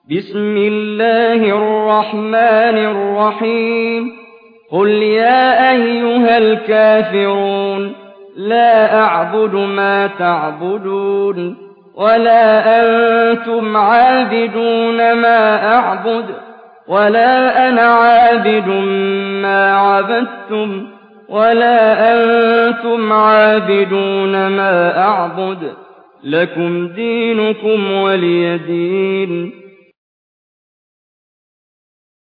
بسم الله الرحمن الرحيم قل يا أيها الكافرون لا أعبد ما تعبدون ولا أنتم عابدون ما أعبد ولا أنا عابد ما عبدتم ولا أنتم عابدون ما أعبد لكم دينكم ولي دين